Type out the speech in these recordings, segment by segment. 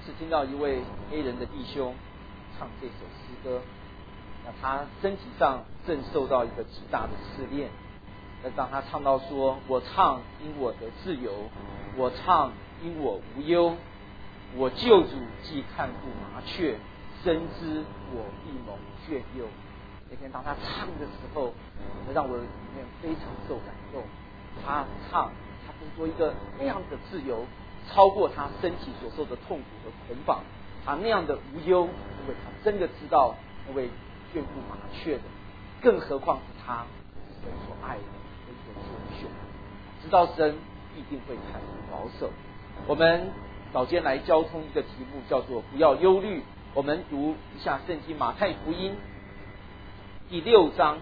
次听到一位黑人的弟兄唱这首诗歌，那他身体上正受到一个极大的试炼。但当他唱到说：“我唱因我得自由，我唱因我无忧，我救主既看顾麻雀，深知我必蒙眷佑。”那天当他唱的时候，让我里面非常受感动。他不是说一个那样的自由，超过他身体所受的痛苦和捆绑，他那样的无忧，因为他真的知道那位眷顾麻雀的，更何况是他是神所爱的一个拣选，知道神必定会看顾保守。我们早间来交通一个题目，叫做不要忧虑。我们读一下圣经马太福音第6章，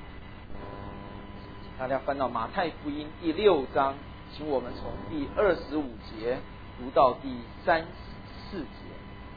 请大家翻到马太福音第6章，请我们从第25节读到第34节。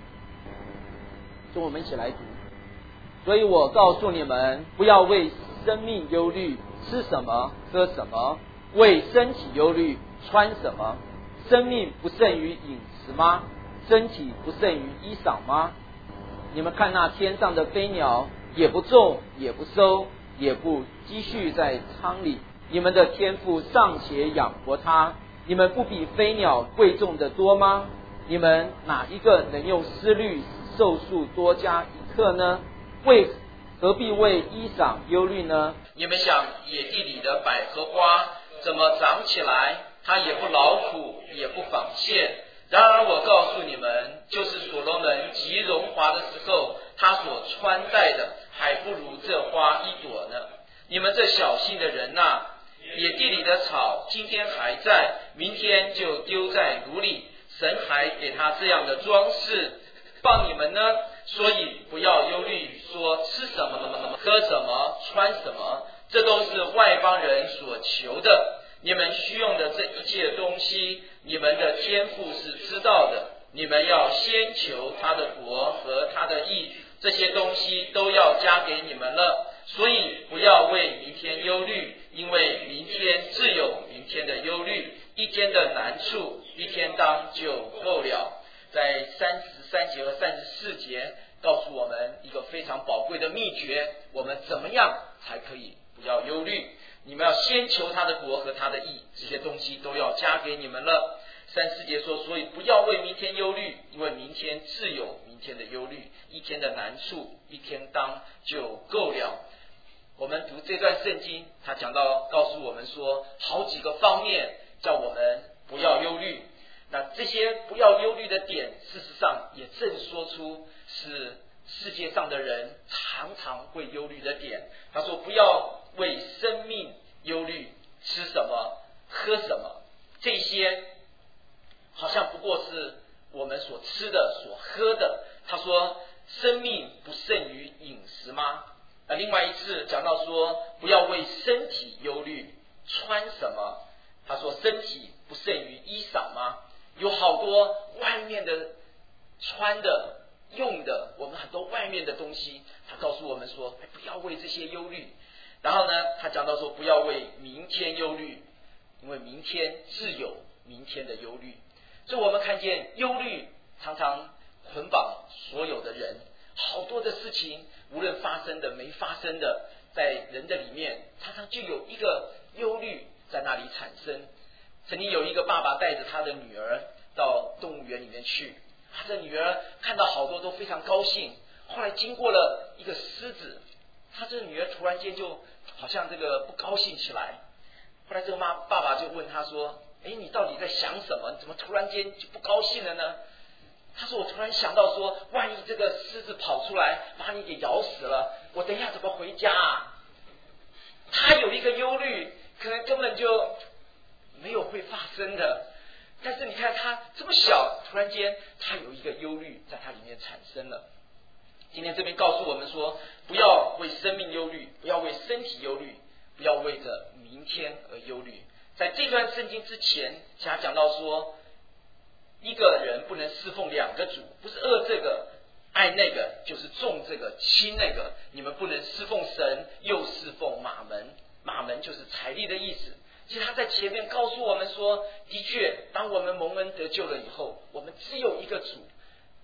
所以我们一起来读。所以我告诉你们，不要为生命忧虑，吃什么喝什么；为身体忧虑，穿什么。生命不胜于饮食吗？身体不胜于衣裳吗？你们看那天上的飞鸟，也不种，也不收，也不积蓄在仓里，你们的天父尚且养活它，你们不比飞鸟贵重的多吗？你们哪一个能用思虑寿数多加一刻呢？何必为衣裳忧虑呢？ 你们想野地里的百合花怎么长起来？它也不劳苦，也不纺线。然而我告诉你们，就是所罗门极荣华的时候，他所穿戴的还不如这花一朵呢。你们这小信的人啊，野地里的草今天还在，明天就丢在炉里，神还给他这样的装饰放你们呢。所以不要忧虑，说吃什么喝什么穿什么，这都是外邦人所求的。你们需用的这一切东西，你们的天父是知道的。你们要先求他的国和他的义，这些东西都要加给你们了。所以不要为明天忧虑，因为明天自有明天的忧虑，一天的难处一天当就够了。在33节和34节告诉我们一个非常宝贵的秘诀，我们怎么样才可以不要忧虑。你们要先求他的国和他的义，这些东西都要加给你们了。34节说，所以不要为明天忧虑，因为明天自有明天的忧虑，一天的难处一天当就够了。我们读这段圣经，他讲到告诉我们说好几个方面叫我们不要忧虑。那这些不要忧虑的点，事实上也正说出是世界上的人常常会忧虑的点。他说不要为生命忧虑，吃什么喝什么，这些好像不过是我们所吃的所喝的。他说生命不胜于饮食吗？另外一次讲到说不要为身体忧虑，穿什么。他说身体不胜于衣裳吗？有好多外面的穿的用的，我们很多外面的东西，他告诉我们说不要为这些忧虑。然后呢，他讲到说不要为明天忧虑，因为明天自有明天的忧虑。所以我们看见忧虑常常捆绑所有的人，好多的事情无论发生的没发生的，在人的里面常常就有一个忧虑在那里产生。曾经有一个爸爸带着他的女儿到动物园里面去，他的女儿看到好多都非常高兴。后来经过了一个狮子，他这个女儿突然间就好像这个不高兴起来。后来这个爸爸就问他说，你到底在想什么？你怎么突然间就不高兴了呢？他说我突然想到说，万一这个狮子跑出来把你给咬死了，我等一下怎么回家啊？他有一个忧虑，可能根本就没有会发生的。但是你看他这么小，突然间他有一个忧虑在他里面产生了。今天这边告诉我们说，不要为生命忧虑，不要为身体忧虑，不要为着明天而忧虑。在这段圣经之前，他讲到说，一个人不能侍奉两个主，不是恶这个爱那个，就是重这个轻那个。你们不能侍奉神又侍奉马门，马门就是财力的意思。其实他在前面告诉我们说，的确当我们蒙恩得救了以后，我们只有一个主，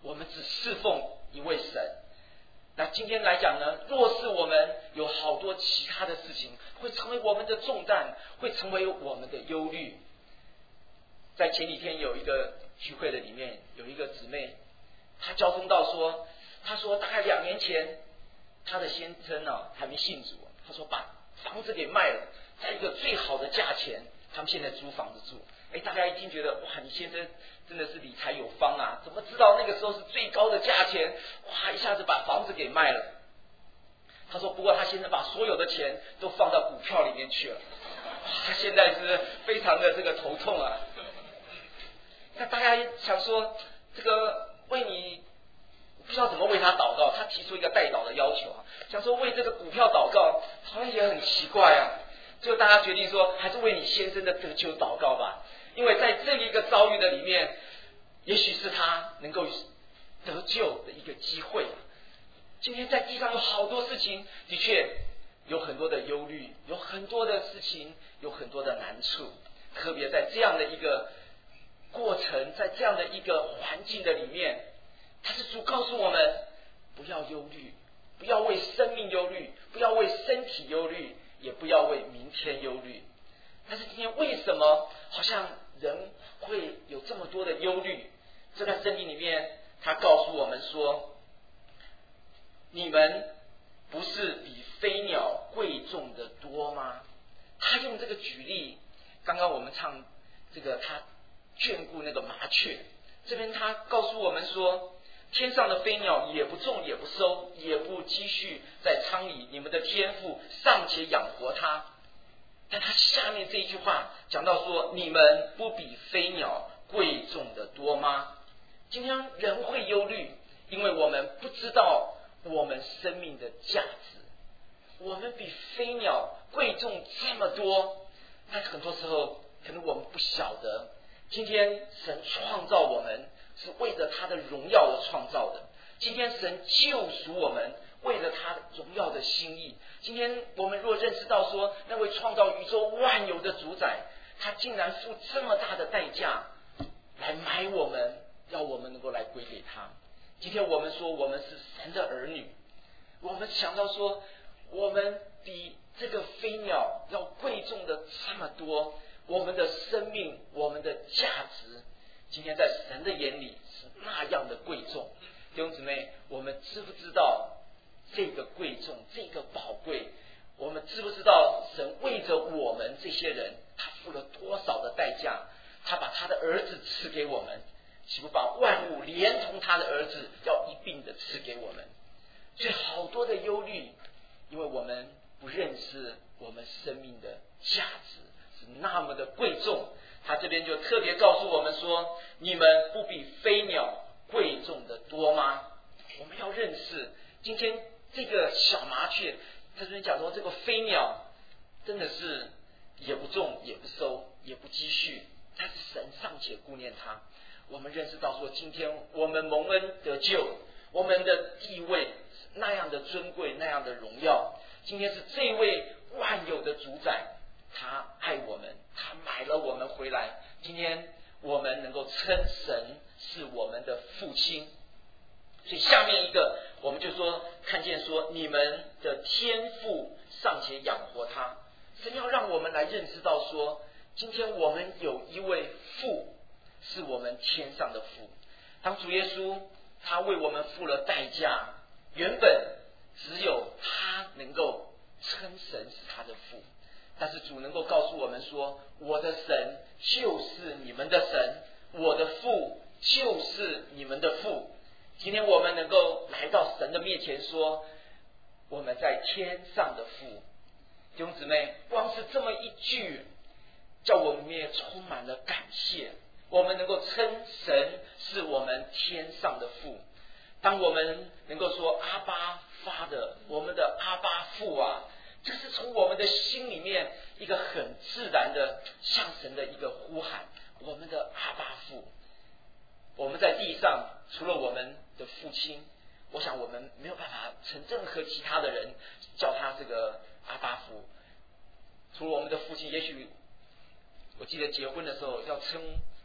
我们只侍奉一位神。那今天来讲呢，若是我们有好多其他的事情会成为我们的重担，会成为我们的忧虑。在前几天有一个聚会的里面，有一个姊妹，她交通到说，她说大概2年前她的先生还没信主，她说把房子给卖了，在一个最好的价钱，他们现在租房子住。大家一听觉得哇，你先生真的是理财有方啊，怎么知道那个时候是最高的价钱，哇，一下子把房子给卖了。他说不过他先生把所有的钱都放到股票里面去了，他现在是非常的这个头痛啊。那大家想说这个为你不知道怎么为他祷告，他提出一个代祷的要求想说为这个股票祷告好像也很奇怪啊。最后大家决定说还是为你先生的得救祷告吧，因为在这一个遭遇的里面，也许是他能够得救的一个机会。今天在地上有好多事情，的确有很多的忧虑，有很多的事情，有很多的难处，特别在这样的一个过程，在这样的一个环境的里面，但是主告诉我们不要忧虑，不要为生命忧虑，不要为身体忧虑，也不要为明天忧虑。但是今天为什么好像人会有这么多的忧虑？这在圣经里面他告诉我们说，你们不是比飞鸟贵重的多吗？他用这个举例，刚刚我们唱这个他眷顾那个麻雀，这边他告诉我们说，天上的飞鸟也不种也不收也不积蓄在仓里，你们的天父尚且养活它。但他下面这一句话讲到说，你们不比飞鸟贵重的多吗？今天人会忧虑，因为我们不知道我们生命的价值，我们比飞鸟贵重这么多，但是很多时候可能我们不晓得，今天神创造我们是为了他的荣耀而创造的，今天神救赎我们为了他荣耀的心意。今天我们若认识到说，那位创造宇宙万有的主宰，他竟然付这么大的代价来买我们，要我们能够来归给他。今天我们说我们是神的儿女，我们想到说我们比这个飞鸟要贵重的这么多，我们的生命，我们的价值今天在神的眼里是那样的贵重。弟兄姊妹，我们知不知道这个贵重，这个宝贵？我们知不知道神为着我们这些人，他付了多少的代价？他把他的儿子赐给我们，岂不把万物连同他的儿子要一并的赐给我们？所以好多的忧虑，因为我们不认识我们生命的价值是那么的贵重。他这边就特别告诉我们说，你们不比飞鸟贵重的多吗？我们要认识今天这个小麻雀，他这边讲说这个飞鸟真的是也不种也不收也不积蓄，但是神尚且顾念他。我们认识到说，今天我们蒙恩得救，我们的地位那样的尊贵，那样的荣耀。今天是这位万有的主宰，他爱我们，他买了我们回来。今天我们能够称神是我们的父亲。所以下面一个我们就说，看见说你们的天父尚且养活他。神要让我们来认识到说，今天我们有一位父，是我们天上的父。当主耶稣他为我们付了代价，原本只有他能够称神是他的父，但是主能够告诉我们说，我的神就是你们的神，我的父就是你们的父。今天我们能够来到神的面前说，我们在天上的父。弟兄姊妹，光是这么一句，叫我们也充满了感谢。我们能够称神是我们天上的父。当我们能够说阿爸发的，我们的阿爸父啊，这是从我们的心里面一个很自然的向神的一个呼喊，我们的阿爸父。我们在地上除了我们的父亲，我想我们没有办法称任何其他的人叫他这个阿爸父。除了我们的父亲，也许我记得结婚的时候要称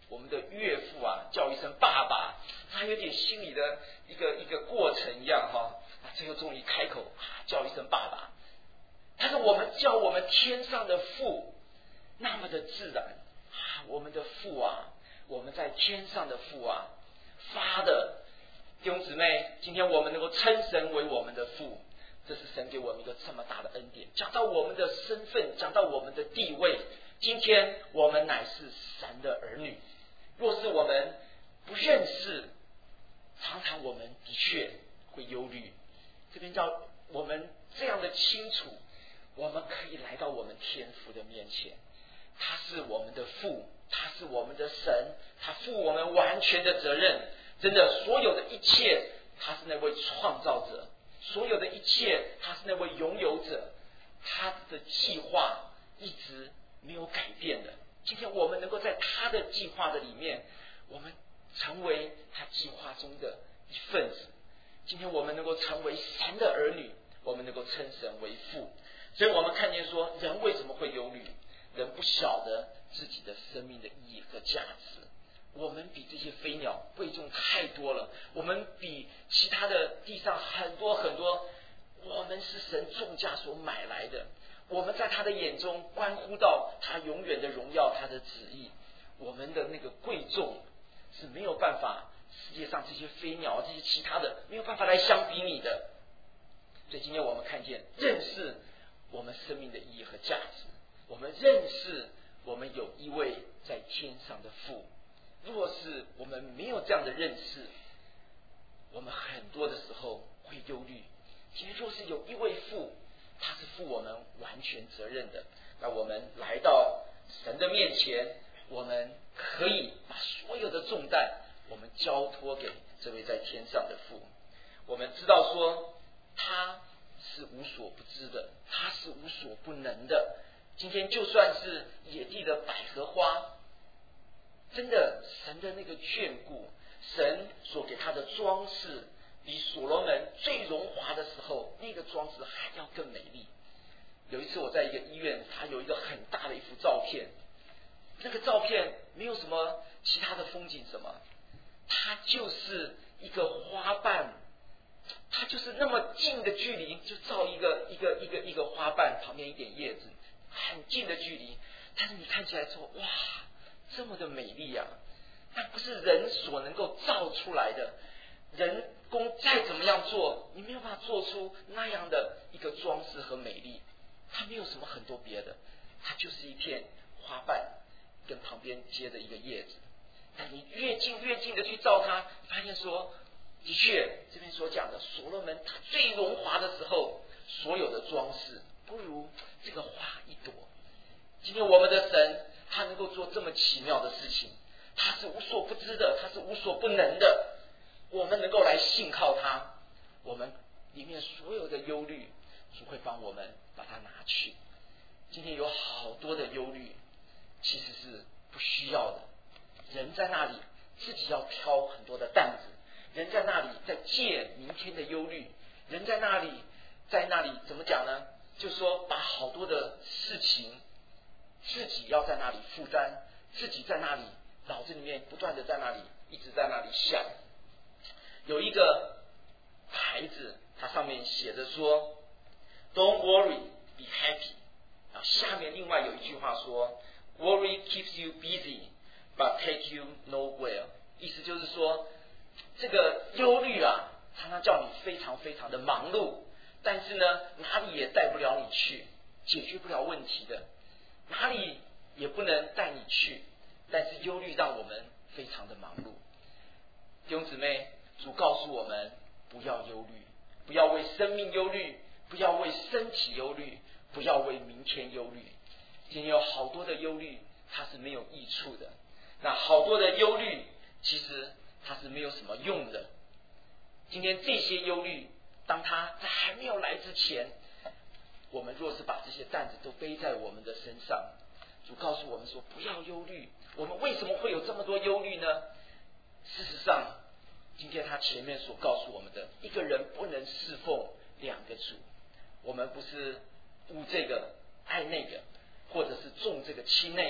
我们的岳父啊叫一声爸爸，他有点心里的一个过程一样哈，最后终于开口叫一声爸爸。但是我们叫我们天上的父那么的自然我们的父啊，我们在天上的父啊，发的弟兄姊妹，今天我们能够称神为我们的父，这是神给我们一个这么大的恩典。讲到我们的身份，讲到我们的地位，今天我们乃是神的儿女。若是我们不认识，常常我们的确会忧虑。这边叫我们这样的清楚，我们可以来到我们天父的面前，他是我们的父，他是我们的神，他负我们完全的责任。真的，所有的一切，他是那位创造者，所有的一切，他是那位拥有者，他的计划一直没有改变的。今天我们能够在他的计划的里面，我们成为他计划中的一份子。今天我们能够成为神的儿女，我们能够称神为父。所以我们看见说，人为什么会忧虑？人不晓得自己的生命的意义和价值。我们比这些飞鸟贵重太多了，我们比其他的地上很多很多，我们是神重价所买来的。我们在他的眼中关乎到他永远的荣耀，他的旨意。我们的那个贵重是没有办法，世界上这些飞鸟这些其他的没有办法来相比拟的。所以今天我们看见认识我们生命的意义和价值，我们认识我们有一位在天上的父。若是我们没有这样的认识，我们很多的时候会忧虑。今天若是有一位父，他是负我们完全责任的，那我们来到神的面前，我们可以把所有的重担我们交托给这位在天上的父。我们知道说他是无所不知的，他是无所不能的。今天就算是野地的百合花，真的神的那个眷顾，神所给他的装饰，比所罗门最荣华的时候那个装饰还要更美丽。有一次我在一个医院，他有一个很大的一幅照片，那个照片没有什么其他的风景什么，它就是一个花瓣，它就是那么近的距离就照一个花瓣，旁边一点叶子，很近的距离，但是你看起来说哇，这么的美丽啊，那不是人所能够造出来的。人工再怎么样做，你没有办法做出那样的一个装饰和美丽。它没有什么很多别的，它就是一片花瓣跟旁边接着一个叶子。但你越近的去照它，发现说的确这边所讲的所罗门他最荣华的时候，所有的装饰不如这个花一朵。今天我们的神他能够做这么奇妙的事情，他是无所不知的，他是无所不能的。我们能够来信靠他，我们里面所有的忧虑主会帮我们把它拿去。今天有好多的忧虑其实是不需要的，人在那里自己要挑很多的担子，人在那里在借明天的忧虑，人在那里怎么讲呢？就是说把好多的事情自己要在那里负担，自己在那里脑子里面不断的在那里一直在那里想。有一个牌子，它上面写着说 Don't worry, be happy。 然后下面另外有一句话说 Worry keeps you busy but take you nowhere。 意思就是说这个忧虑啊，常常叫你非常非常的忙碌，但是呢哪里也带不了你去，解决不了问题的，哪里也不能带你去，但是忧虑让我们非常的忙碌。弟兄姊妹，主告诉我们不要忧虑，不要为生命忧虑，不要为身体忧虑，不要为明天忧虑。今天有好多的忧虑它是没有益处的，那好多的忧虑其实它是没有什么用的。今天这些忧虑当它在还没有来之前，我们若是把这些担子都背在我们的身上，主告诉我们说不要忧虑。我们为什么会有这么多忧虑呢？事实上今天他前面所告诉我们的，一个人不能侍奉两个主。我们不是误这个爱那个，或者是重这个轻那个，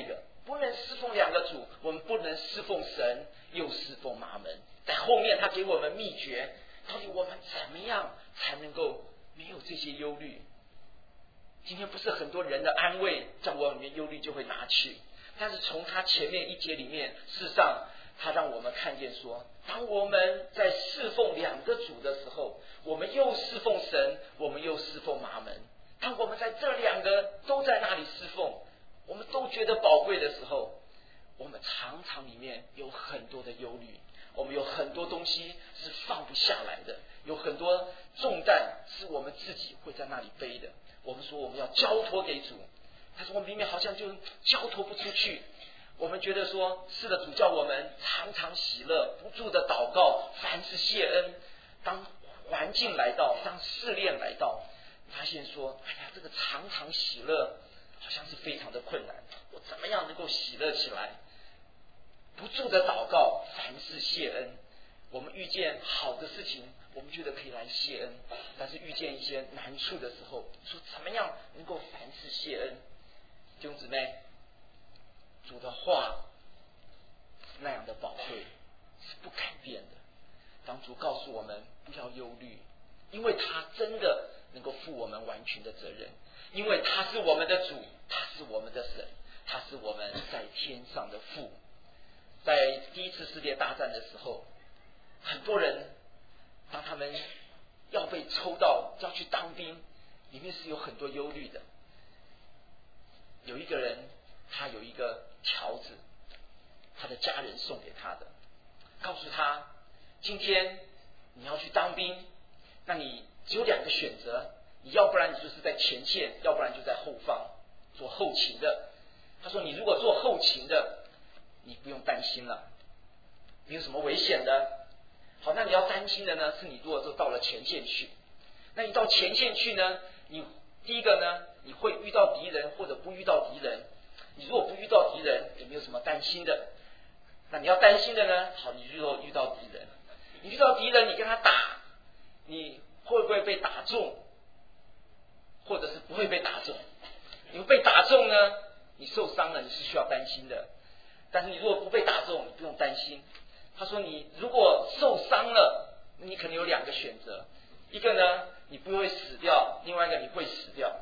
不能侍奉两个主，我们不能侍奉神又侍奉马门。在后面他给我们秘诀，到底我们怎么样才能够没有这些忧虑？今天不是很多人的安慰在我里面忧虑就会拿去，但是从他前面一节里面，事实上他让我们看见说，当我们在侍奉两个主的时候，我们又侍奉神，我们又侍奉马门。当我们在这两个都在那里侍奉，我们都觉得宝贵的时候，我们常常里面有很多的忧虑，我们有很多东西是放不下来的，有很多重担是我们自己会在那里背的。我们说我们要交托给主，但是我们里面好像就交托不出去。我们觉得说，是的，主叫我们常常喜乐，不住的祷告，凡事谢恩。当环境来到，当试炼来到，发现说，哎呀，这个常常喜乐好像是非常的困难，我怎么样能够喜乐起来？不住的祷告，凡事谢恩。我们遇见好的事情，我们觉得可以来谢恩，但是遇见一些难处的时候，说怎么样能够凡事谢恩？弟兄姊妹，主的话那样的宝贵是不改变的。当主告诉我们不要忧虑，因为他真的能够负我们完全的责任，因为他是我们的主，他是我们的神，他是我们在天上的父。在第一次世界大战的时候，很多人当他们要被抽到要去当兵，里面是有很多忧虑的。有一个人，他有一个条子，他的家人送给他的，告诉他今天你要去当兵，那你只有两个选择，你要不然你就是在前线，要不然就在后方做后勤的。他说你如果做后勤的，你不用担心了，没有什么危险的。好，那你要担心的呢，是你如果就到了前线去，那你到前线去呢，你第一个呢，你会遇到敌人或者不遇到敌人。你如果不遇到敌人，也没有什么担心的。那你要担心的呢，好，你如果遇到敌人，你遇到敌人，你跟他打，你会不会被打中，或者是不会被打中？你被打中呢，你受伤了，你是需要担心的。但是你如果不被打中，你不用担心。他说你如果受伤了，你可能有两个选择，一个呢你不会死掉，另外一个你会死掉。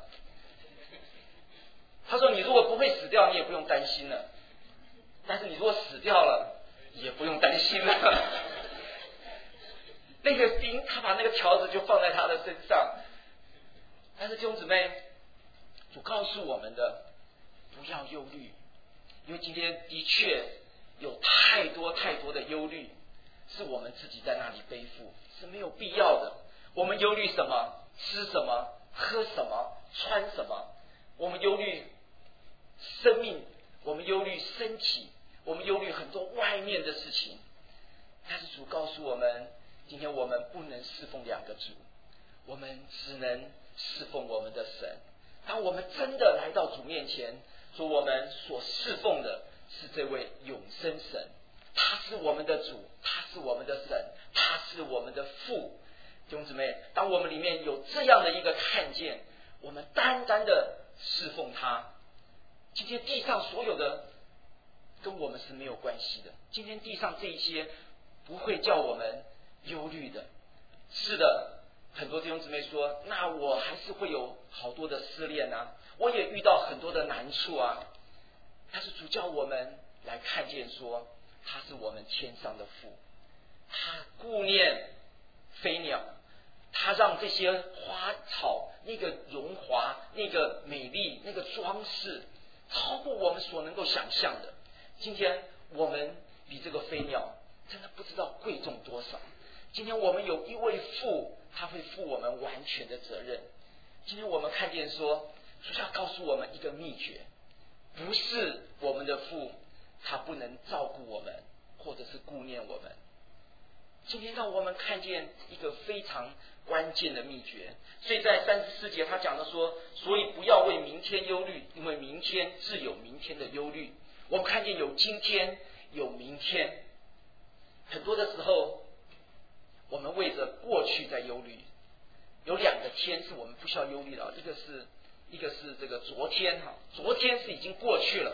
他说你如果不会死掉，你也不用担心了，但是你如果死掉了，也不用担心了。那个兵他把那个条子就放在他的身上。但是弟兄姊妹，主告诉我们的，不要忧虑，因为今天的确有太多太多的忧虑是我们自己在那里背负，是没有必要的。我们忧虑什么？吃什么？喝什么？穿什么？我们忧虑生命，我们忧虑身体，我们忧虑很多外面的事情。但是主告诉我们，今天我们不能侍奉两个主，我们只能侍奉我们的神。当我们真的来到主面前，说我们所侍奉的是这位永生神，他是我们的主，他是我们的神，他是我们的父。弟兄姊妹，当我们里面有这样的一个看见，我们单单的侍奉他，今天地上所有的跟我们是没有关系的。今天地上这一些不会叫我们忧虑的。是的，很多弟兄姊妹说，那我还是会有好多的试炼啊，我也遇到很多的难处啊。但是主叫我们来看见说，他是我们天上的父，他顾念飞鸟，他让这些花草那个荣华，那个美丽，那个装饰超过我们所能够想象的。今天我们比这个飞鸟真的不知道贵重多少。今天我们有一位父，他会负我们完全的责任。今天我们看见说，主要告诉我们一个秘诀，不是我们的父他不能照顾我们，或者是顾念我们。今天让我们看见一个非常关键的秘诀。所以在34节他讲的说，所以不要为明天忧虑，因为明天自有明天的忧虑。我们看见有今天有明天，很多的时候我们为着过去在忧虑。有两个天是我们不需要忧虑的，一个是这个昨天，昨天是已经过去了，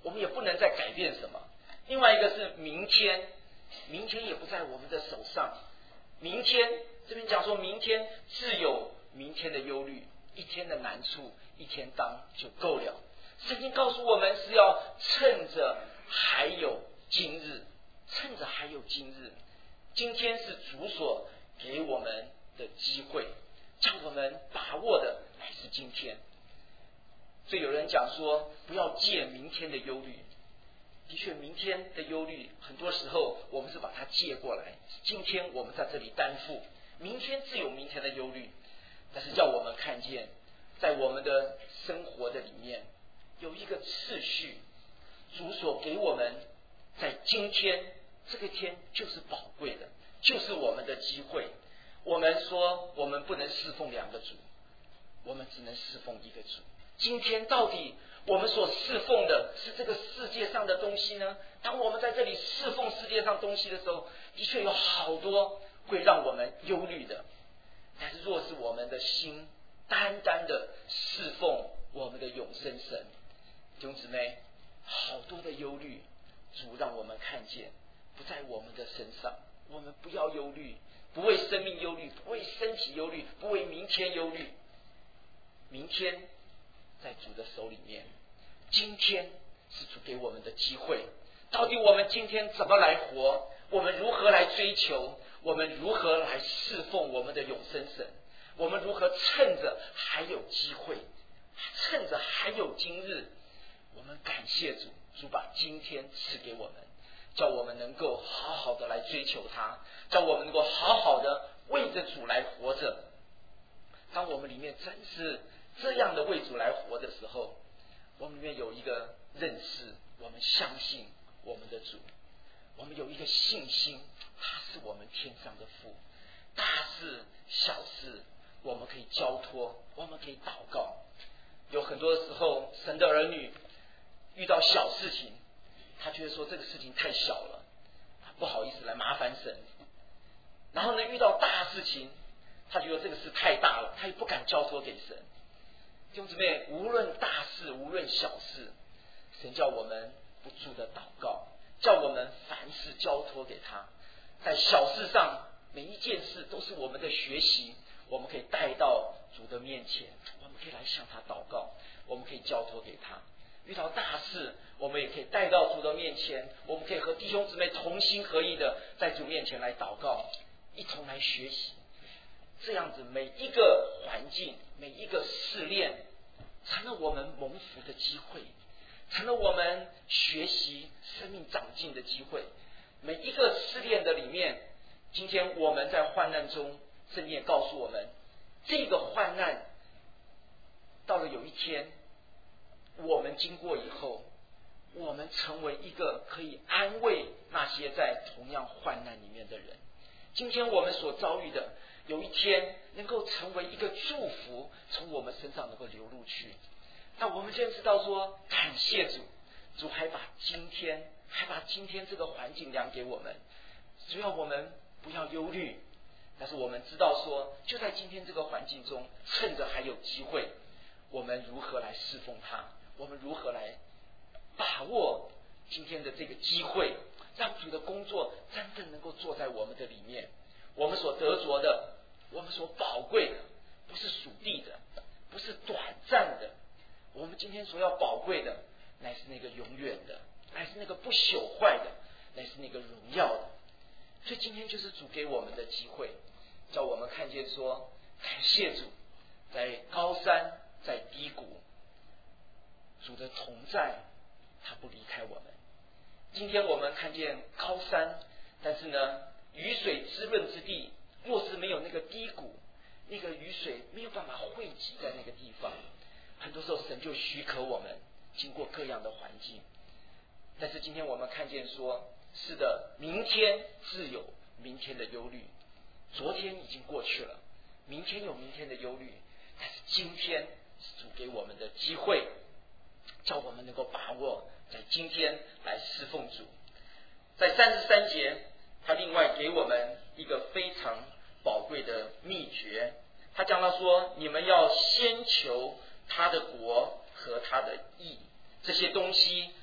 我们也不能再改变什么。另外一个是明天，明天也不在我们的手上。明天这边讲说，明天自有明天的忧虑，一天的难处一天当就够了。圣经告诉我们是要趁着还有今日，趁着还有今日，今天是主所给我们的机会，叫我们把握的乃是今天。所以有人讲说，不要借明天的忧虑。的确，明天的忧虑很多时候我们是把它借过来，今天我们在这里担负，明天自有明天的忧虑。但是叫我们看见，在我们的生活的里面有一个次序，主所给我们在今天这个天就是宝贵的，就是我们的机会。我们说我们不能侍奉两个主，我们只能侍奉一个主。今天到底我们所侍奉的是这个世界上的东西呢？当我们在这里侍奉世界上东西的时候，的确有好多会让我们忧虑的。但是若是我们的心单单的侍奉我们的永生神，弟兄姊妹，好多的忧虑主让我们看见不在我们的身上。我们不要忧虑，不为生命忧虑，不为身体忧虑，不为明天忧虑。明天在主的手里面，今天是主给我们的机会。到底我们今天怎么来活？我们如何来追求？我们如何来侍奉我们的永生神？我们如何趁着还有机会，趁着还有今日，我们感谢主，主把今天赐给我们，叫我们能够好好的来追求他，叫我们能够好好的为着主来活着。当我们里面真是这样的为主来活的时候，我们里面有一个认识，我们相信我们的主，我们有一个信心，他是我们天上的父，大事小事我们可以交托，我们可以祷告。有很多时候神的儿女遇到小事情，他觉得说这个事情太小了，不好意思来麻烦神。然后呢，遇到大事情，他觉得这个事太大了，他也不敢交托给神。弟兄姊妹，无论大事无论小事，神叫我们不住的祷告，叫我们凡事交托给他。在小事上，每一件事都是我们的学习，我们可以带到主的面前，我们可以来向他祷告，我们可以交托给他。遇到大事，我们也可以带到主的面前，我们可以和弟兄姊妹同心合意的在主面前来祷告，一同来学习。这样子每一个环境，每一个试炼，成了我们蒙福的机会，成了我们学习生命长进的机会。每一个试炼的里面，今天我们在患难中，圣经也告诉我们，这个患难到了有一天我们经过以后，我们成为一个可以安慰那些在同样患难里面的人。今天我们所遭遇的，有一天能够成为一个祝福，从我们身上能够流露去。那我们现在知道说，感谢主，主还把今天这个环境量给我们，只要我们不要忧虑。但是我们知道说，就在今天这个环境中，趁着还有机会，我们如何来侍奉他，我们如何来把握今天的这个机会，让主的工作真正能够做在我们的里面。我们所得着的，我们所宝贵的，不是属地的，不是短暂的，我们今天所要宝贵的，乃是那个永远的，乃是那个不朽坏的，乃是那个荣耀的。所以今天就是主给我们的机会，叫我们看见说，感谢主，在高山在低谷，主的同在他不离开我们。今天我们看见高山，但是呢，雨水滋润之地，若是没有那个低谷，那个雨水没有办法汇集在那个地方，很多时候神就许可我们经过各样的环境。但是今天我们看见说，是的，明天自有明天的忧虑，昨天已经过去了，明天有明天的忧虑，但是今天是主给我们的机会，叫我们能够把握在今天来侍奉主。在33节，他另外给我们一个非常宝贵的秘诀，他讲到说，你们要先求他的国和他的义，这些东西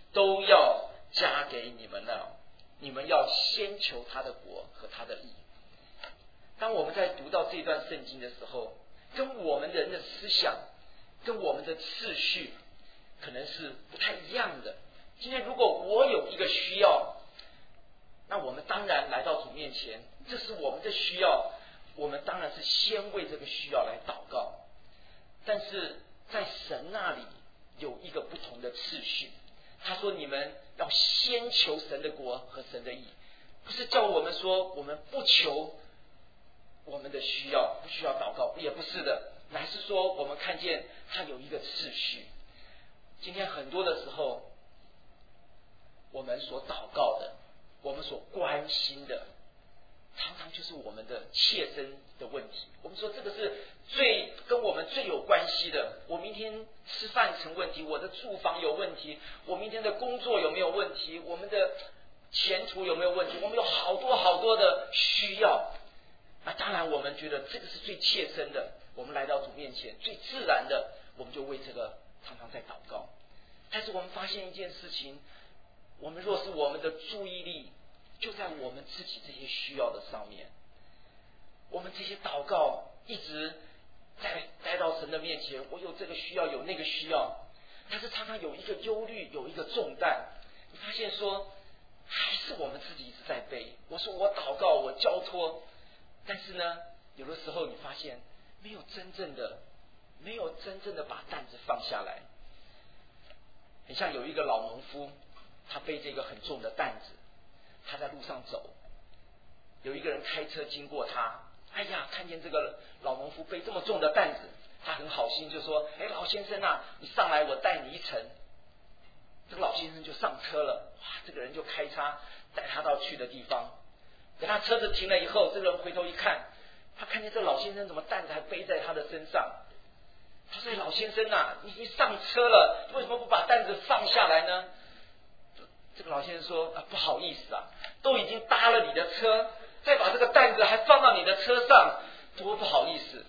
都要加给你们了。你们要先求他的国和他的义。当我们在读到这段圣经的时候，跟我们人的思想跟我们的次序可能是不太一样的。今天如果我有一个需要，那我们当然来到主面前，这是我们的需要，我们当然是先为这个需要来祷告。但是在神那里有一个不同的次序，他说你们要先求神的国和神的义，不是叫我们说我们不求我们的需要，不需要祷告，也不是的，乃是说我们看见他有一个次序。今天很多的时候，我们所祷告的，我们所关心的，常常就是我们的切身的问题。我们说这个是跟我们最有关系的。我明天吃饭成问题，我的住房有问题，我明天的工作有没有问题，我们的前途有没有问题，我们有好多好多的需要。那当然我们觉得这个是最切身的，我们来到主面前最自然的，我们就为这个常常在祷告。但是我们发现一件事情，我们若是我们的注意力就在我们自己这些需要的上面，我们这些祷告一直在带到神的面前，我有这个需要，有那个需要，但是常常有一个忧虑，有一个重担，你发现说还是我们自己一直在背。我说我祷告，我交托，但是呢，有的时候你发现没有真正的把担子放下来。很像有一个老农夫，他背着一个很重的担子，他在路上走，有一个人开车经过他，哎呀，看见这个老农夫背这么重的担子，他很好心就说，哎，老先生啊，你上来，我带你一程。这个老先生就上车了，哇，这个人就开车带他到去的地方。等他车子停了以后，这个人回头一看，他看见这老先生怎么担子还背在他的身上。他说，老先生啊，你上车了，为什么不把担子放下来呢？这个老先生说，不好意思啊，都已经搭了你的车，再把这个担子还放到你的车上，多不好意思。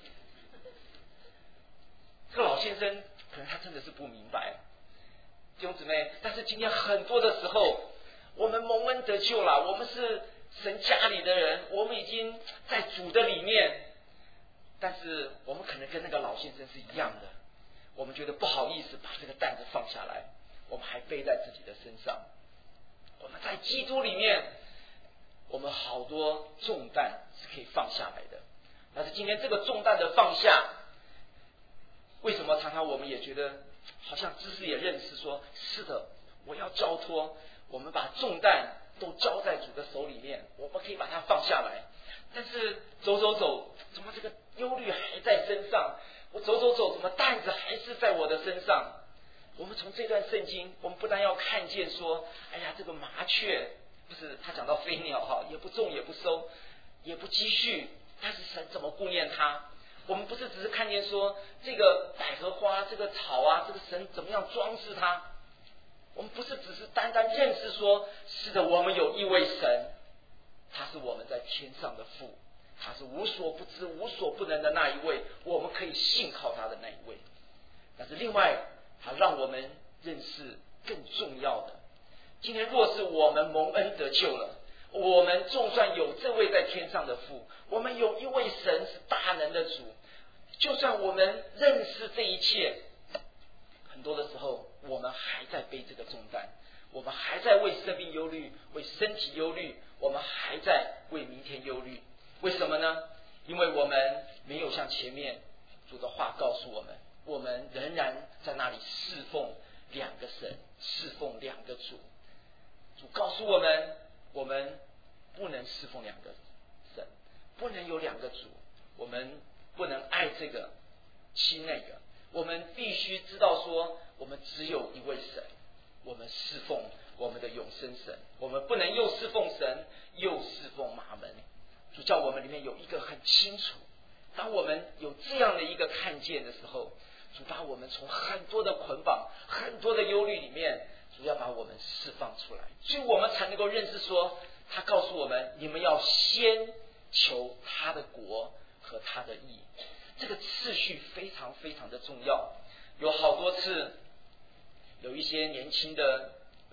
这个老先生可能他真的是不明白，弟兄姊妹，但是今天很多的时候，我们蒙恩得救了，我们是神家里的人，我们已经在主的里面，但是我们可能跟那个老先生是一样的，我们觉得不好意思把这个担子放下来，我们还背在自己的身上。我们在基督里面，我们好多重担是可以放下来的。但是今天这个重担的放下，为什么常常我们也觉得好像知识也认识说，是的，我要交托，我们把重担都交在主的手里面，我们可以把它放下来。但是走，怎么这个忧虑还在身上？我走，怎么担子还是在我的身上？我们从这段圣经，我们不但要看见说，哎呀，这个麻雀，不是他讲到飞鸟哈，也不种也不收，也不积蓄，但是神怎么顾念它？我们不是只是看见说这个百合花，这个草啊，这个神怎么样装饰它？我们不是只是单单认识说，是的，我们有一位神，他是我们在天上的父，他是无所不知无所不能的那一位，我们可以信靠他的那一位。但是另外他让我们认识更重要的，今天若是我们蒙恩得救了，我们纵算有这位在天上的父，我们有一位神是大能的主，就算我们认识这一切，很多的时候我们还在背这个重担，我们还在为生命忧虑，为身体忧虑，我们还在为明天忧虑。为什么呢？因为我们没有像前面主的话告诉我们，我们仍然在那里侍奉两个神，侍奉两个主。主告诉我们，我们不能侍奉两个神，不能有两个主，我们不能爱这个亲那个，我们必须知道说，我们只有一位神，我们侍奉我们的永生神，我们不能又侍奉神又侍奉马门。主叫我们里面有一个很清楚，当我们有这样的一个看见的时候，主把我们从很多的捆绑，很多的忧虑里面，主要把我们释放出来，所以我们才能够认识说，他告诉我们，你们要先求他的国和他的义，这个次序非常非常的重要。有好多次有一些年轻的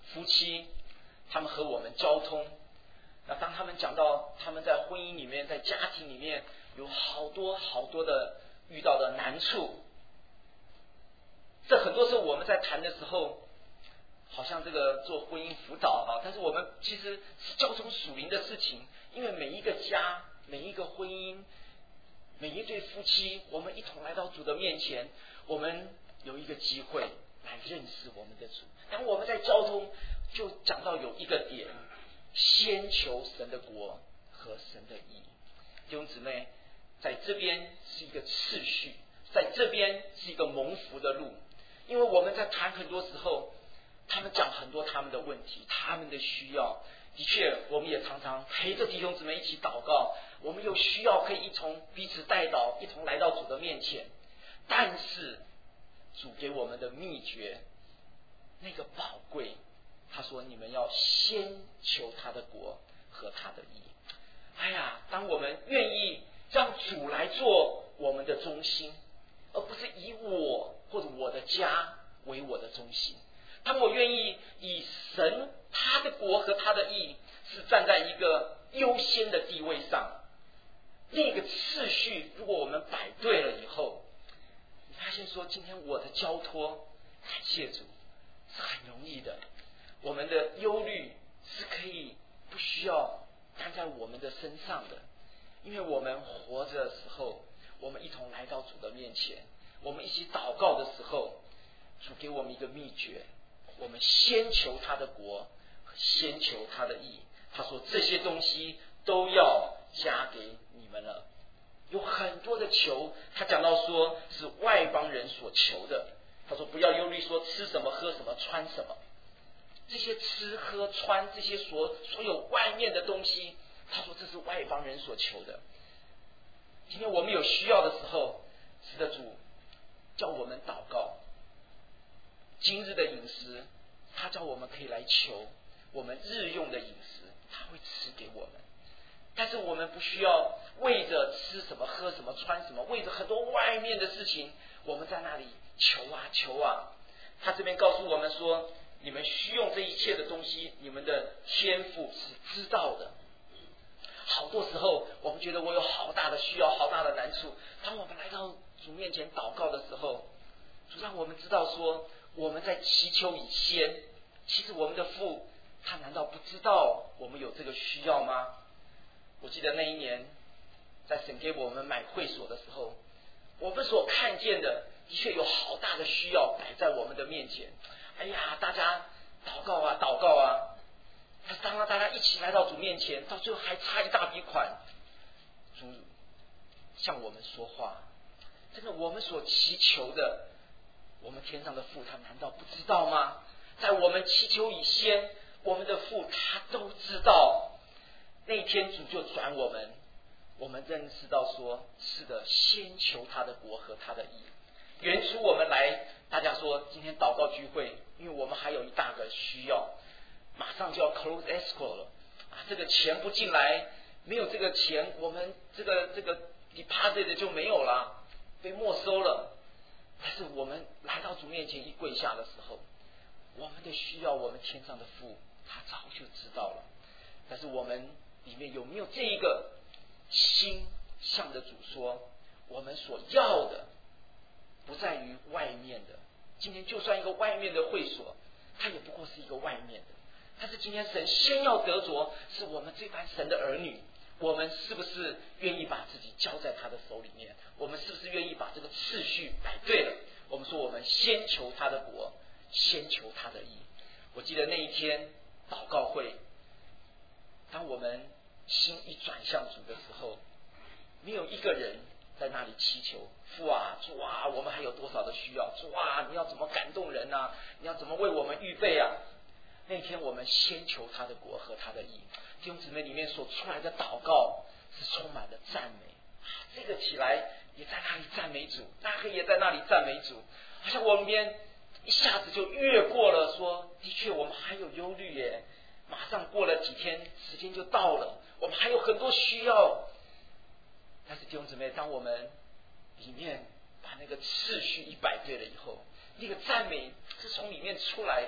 夫妻，他们和我们交通。那当他们讲到他们在婚姻里面，在家庭里面有好多好多的遇到的难处，这很多时候我们在谈的时候，好像这个做婚姻辅导啊，但是我们其实是交通属灵的事情，因为每一个家、每一个婚姻、每一对夫妻，我们一同来到主的面前，我们有一个机会来认识我们的主。当我们在交通，就讲到有一个点，先求神的国和神的义。弟兄姊妹，在这边是一个次序，在这边是一个蒙福的路。因为我们在谈很多时候，他们讲很多他们的问题，他们的需要。的确，我们也常常陪着弟兄姊妹一起祷告，我们有需要可以一同彼此代祷，一同来到主的面前。但是主给我们的秘诀那个宝贵，他说你们要先求他的国和他的义。哎呀，当我们愿意让主来做我们的中心，而不是以我或者我的家为我的中心，当我愿意以神他的国和他的义是站在一个优先的地位上，那个次序如果我们摆对了以后，你发现说今天我的交托感谢主是很容易的，我们的忧虑是可以不需要担在我们的身上的，因为我们活着的时候，我们一同来到主的面前，我们一起祷告的时候，主给我们一个秘诀，我们先求他的国，先求他的义。他说这些东西都要加给你们了。有很多的求，他讲到说是外邦人所求的。他说不要忧虑说吃什么喝什么穿什么，这些吃喝穿这些所有外面的东西，他说这是外邦人所求的。今天我们有需要的时候，是的，主叫我们祷告，今日的饮食他叫我们可以来求，我们日用的饮食他会赐给我们。但是我们不需要为着吃什么喝什么穿什么，为着很多外面的事情，我们在那里求啊求啊。他这边告诉我们说，你们需用这一切的东西，你们的天父是知道的。好多时候我们觉得我有好大的需要，好大的难处，当我们来到主面前祷告的时候，主让我们知道说，我们在祈求以先，其实我们的父他难道不知道我们有这个需要吗？我记得那一年在神给我们买会所的时候，我们所看见的的确有好大的需要摆在我们的面前。哎呀，大家祷告啊祷告啊，但是当大家一起来到主面前，到最后还差一大笔款，主向我们说话，真的我们所祈求的，我们天上的父他难道不知道吗？在我们祈求以先，我们的父他都知道。那一天主就转我们认识到说，是的，先求他的国和他的义。原初我们来，大家说今天祷告聚会，因为我们还有一大个需要，马上就要 close escrow 了啊，这个钱不进来，没有这个钱，我们这个 deposit 就没有了，被没收了。但是我们来到主面前一跪下的时候，我们的需要，我们天上的父他早就知道了。但是我们里面有没有这一个心向着主说，我们所要的不在于外面的。今天就算一个外面的会所，它也不过是一个外面的。但是今天神先要得着是我们这班神的儿女，我们是不是愿意把自己交在他的手里面？我们是不是愿意把这个次序摆对了？我们说我们先求他的国，先求他的义。我记得那一天祷告会，当我们心一转向主的时候，没有一个人在那里祈求父啊主啊，我们还有多少的需要，主啊你要怎么感动人啊，你要怎么为我们预备啊。那天我们先求他的国和他的义，弟兄姊妹里面所出来的祷告是充满了赞美，这个起来也在那里赞美主，那个也在那里赞美主，好像我们边一下子就越过了说，的确我们还有忧虑耶，马上过了几天时间就到了，我们还有很多需要。但是弟兄姊妹，当我们里面把那个次序一摆对了以后，那个赞美是从里面出来的，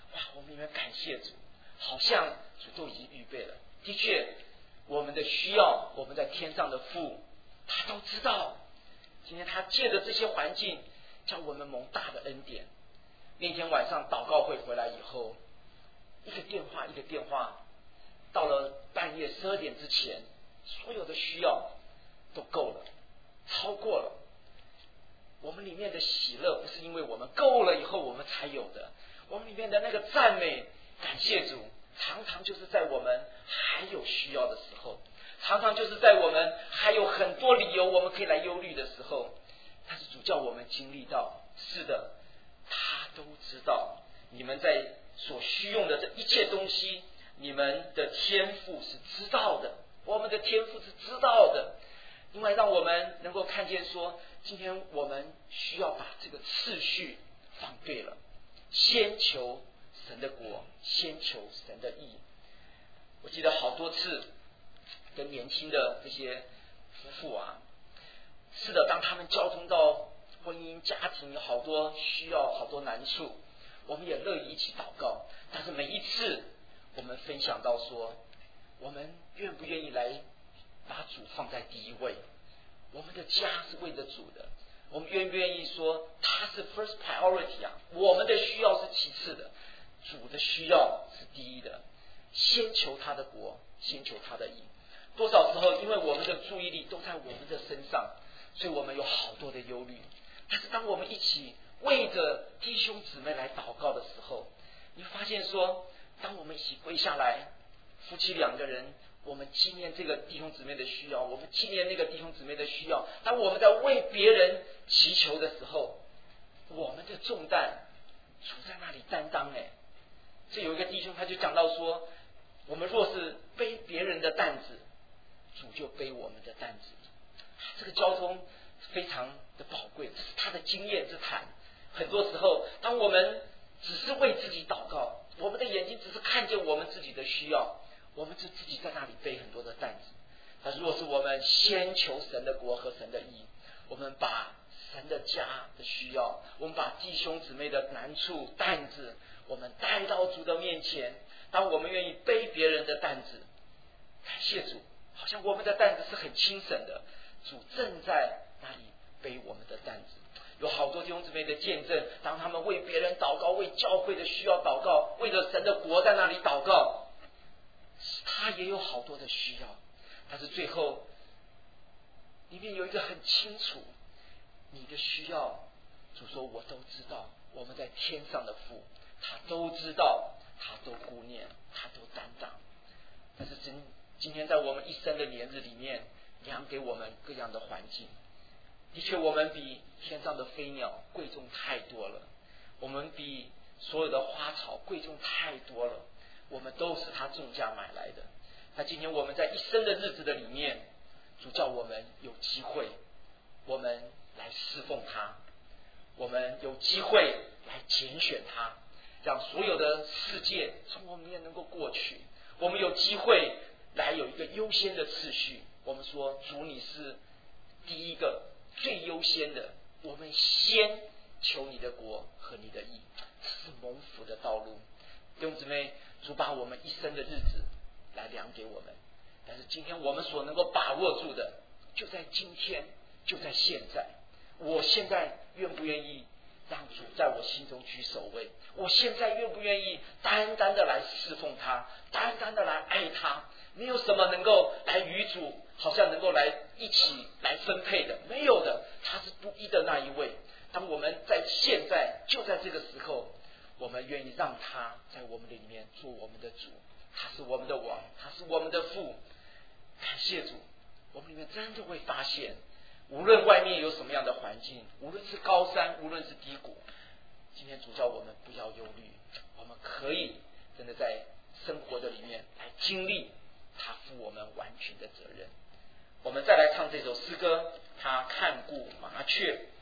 哇，我们里面感谢主，好像主都已经预备了。的确，我们的需要，我们在天上的父他都知道。今天他借着这些环境叫我们蒙大的恩典。那天晚上祷告会回来以后，一个电话到了半夜12点之前，所有的需要都够了，超过了。我们里面的喜乐不是因为我们够了以后我们才有的，我们里面的那个赞美感谢主，常常就是在我们还有需要的时候，常常就是在我们还有很多理由我们可以来忧虑的时候，但是主叫我们经历到，是的，他都知道你们在所需用的这一切东西，你们的天父是知道的，我们的天父是知道的。另外让我们能够看见说，今天我们需要把这个次序放对了，先求神的国，先求神的义。我记得好多次跟年轻的这些夫妇啊，是的，当他们交通到婚姻家庭有好多需要，好多难处，我们也乐意一起祷告。但是每一次我们分享到说，我们愿不愿意来把主放在第一位，我们的家是为着主的，我们愿不愿意说他是 first priority 啊？我们的需要是其次的，主的需要是第一的，先求他的国，先求他的义。多少时候因为我们的注意力都在我们的身上，所以我们有好多的忧虑。但是当我们一起为着弟兄姊妹来祷告的时候，你发现说，当我们一起跪下来，夫妻两个人，我们纪念这个弟兄姊妹的需要，我们纪念那个弟兄姊妹的需要，当我们在为别人祈求的时候，我们的重担主在那里担当。这有一个弟兄他就讲到说，我们若是背别人的担子，主就背我们的担子。这个交通非常的宝贵，这是他的经验之谈。很多时候当我们只是为自己祷告，我们的眼睛只是看见我们自己的需要，我们就自己在那里背很多的担子。但是若是我们先求神的国和神的义，我们把神的家的需要，我们把弟兄姊妹的难处担子，我们带到主的面前。当我们愿意背别人的担子，感谢主，好像我们的担子是很轻省的，主正在那里背我们的担子。有好多弟兄姊妹的见证，当他们为别人祷告，为教会的需要祷告，为了神的国在那里祷告，他也有好多的需要，但是最后里面有一个很清楚，你的需要，主说我都知道，我们在天上的父他都知道，他都顾念，他都担当。但是今天在我们一生的年日里面，量给我们各样的环境，的确我们比天上的飞鸟贵重太多了，我们比所有的花草贵重太多了，我们都是他重价买来的。那今天我们在一生的日子的里面，主叫我们有机会，我们来侍奉他，我们有机会来拣选他，让所有的世界从我们面能够过去。我们有机会来有一个优先的次序，我们说主你是第一个最优先的，我们先求你的国和你的义，这是蒙福的道路。弟兄姊妹，主把我们一生的日子来量给我们，但是今天我们所能够把握住的就在今天，就在现在。我现在愿不愿意让主在我心中居首位？我现在愿不愿意单单的来侍奉他，单单的来爱他？没有什么能够来与主好像能够来一起来分配的，没有的，他是独一的那一位。当我们在现在就在这个时候，我们愿意让他在我们的里面做我们的主，他是我们的王，他是我们的父。感谢主，我们里面真的会发现，无论外面有什么样的环境，无论是高山，无论是低谷，今天主叫我们不要忧虑，我们可以真的在生活的里面来经历他负我们完全的责任。我们再来唱这首诗歌，他看顾麻雀。